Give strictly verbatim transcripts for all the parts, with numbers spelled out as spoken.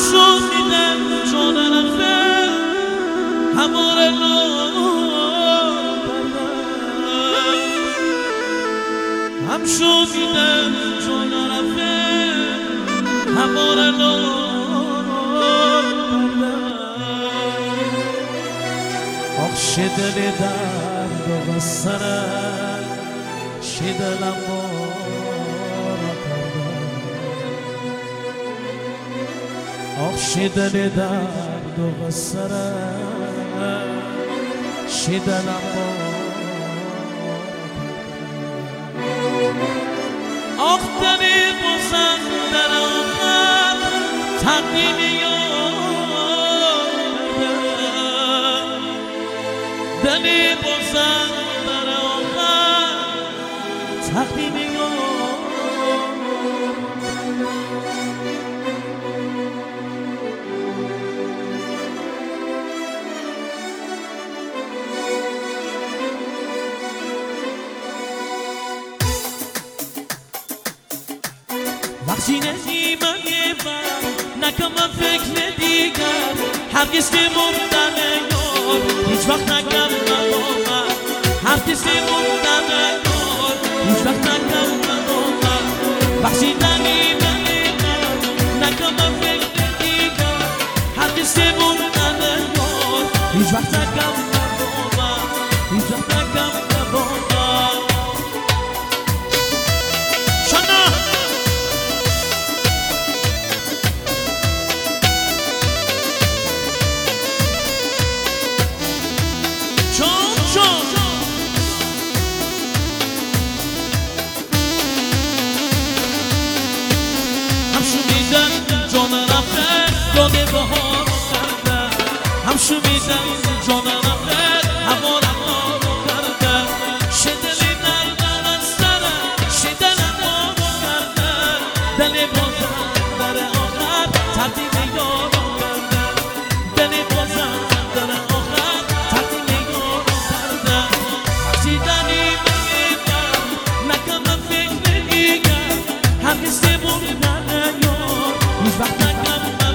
شدیدم جان رفته همار هم شدیدم جان رفته همار آخ شدل درد و غصرم شدلم بارا کردم آخ شدل درد و غصرم شدلم بارا آخ دلی بزن در آخر تقدیم یار دلی بزن در آخر تقدیم یار وقتی نگیمم یه بر نکنم فکر دیگر هرگز که مردن یار هیچ وقت نگم من هرگز که مردن یار هیچ وقت نگم من وقتی نگیمم یه بر نکنم فکر دیگر هرگز که مردن یار هیچ وقت نگم من هیچ وقت نگم من یاد بهار کردم هم شمیدم جان رفته هوا رو کردم شدلی دردم از سرم شدلم رو کردم دل بازم در آخر تقدیم یار کردم دل بازم در آخر تقدیم یار کردم وقتی دلی بگیرم نکنم فکر دیگر هرگز که بردن یار هیچ وقت نکنم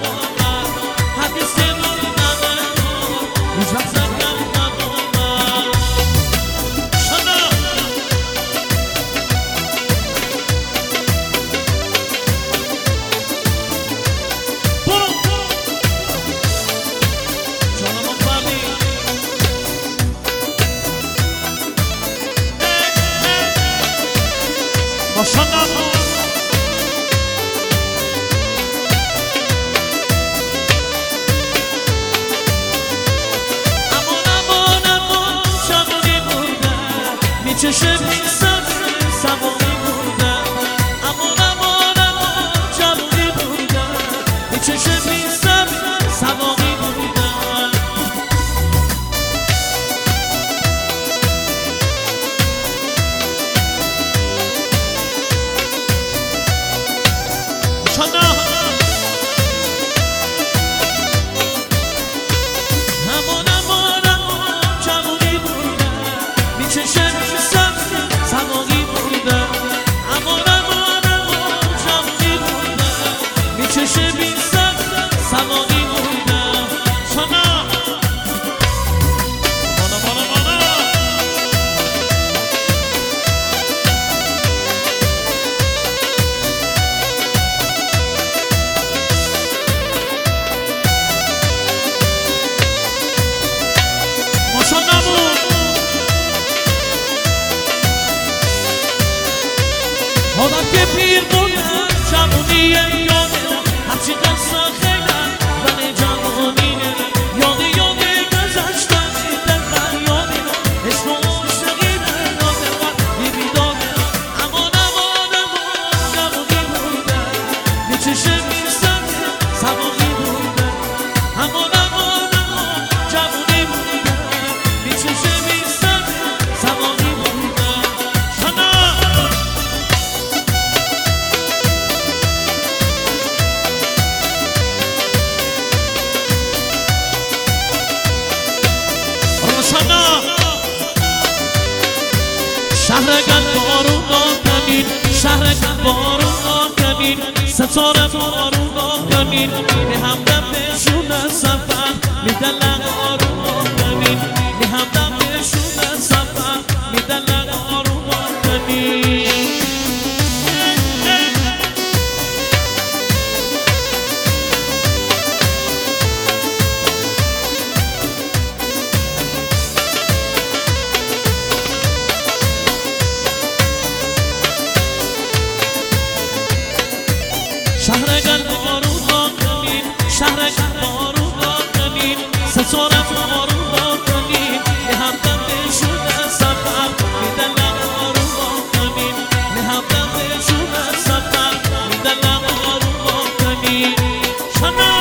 چشم این سبز سواری بودم امان امان امان جوانی بودم چشم این سبز سواری بودم چانا امان امان امان جوانی بودم چشم سواری بودم امان امان امان جوانی بودم می چشم این سبز سواری بودم چانا بالا بالا بالا ماشا نبود حالا که پیر بودم جوانی یادم هرچی قصه خیلم ولی جوانی نمیم یادی یادی گذشتم در فریادم عشق و عاشقی من یادم وقتی بیدادم امان امان امان جوانی بودم می چشم این سبز سواری بودم امان امان امان جوانی بودم می چشم این سبز سواری بودم چانا شهر گل بارون آکنید شهر گل بارون آکنید کنین ستاره بارون کنین به همدم بهشون سفر میدن آروم کنین به همدم بهشون سفر میدن آروم کنین شهرگل بارون کنین شهرگل بارون کنین ستاره بارون کنین به همدم بهشون سفر میدن آروم کنین به همدم بهشون سفر میدن آروم کنین شنا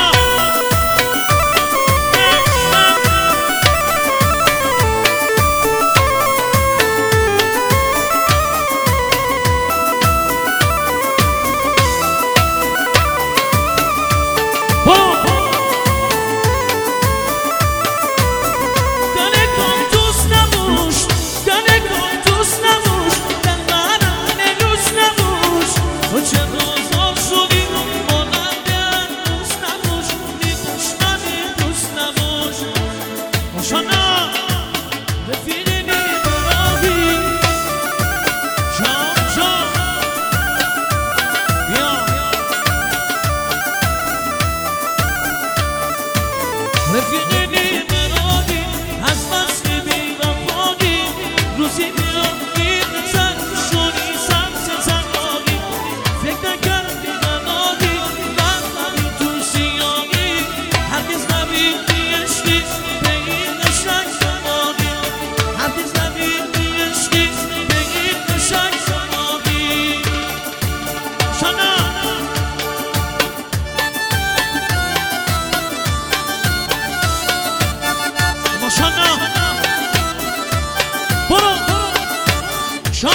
رفیقینی مرادی از مستی بیرفاقی روزی میرم میرزن شونی سمت زنگاقی فکر نکردی ننادی رفتمی تو سیاهی هرگز نبیدی عشقی به این قشنگ زمانی هرگز نبیدی عشقی به این قشنگ زمانی شنا شنا برو شام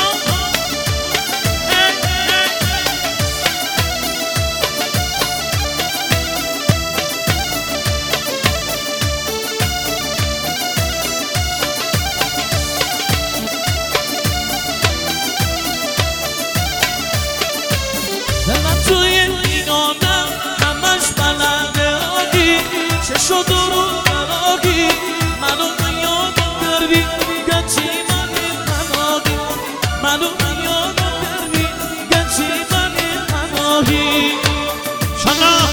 دلم توی اینانم همش بلنده آگی چه شد رو براگی منو یادم کردی گچی منی پناهی منو یادم کردی گچی منی پناهی شنا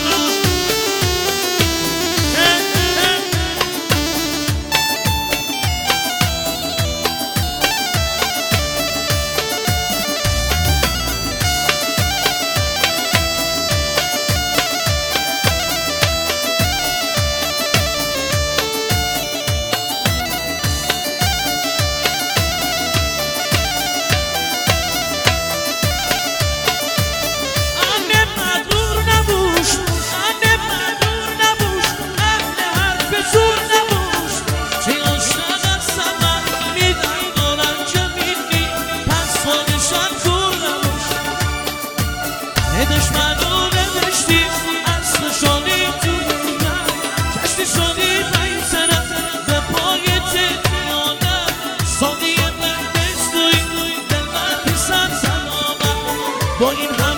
دشمنو نوشتی اصل شدی تو دنیا کشتی شدی بین سرم به پای تیانم سادی من بستوی دل من پیسن سلامم با این هم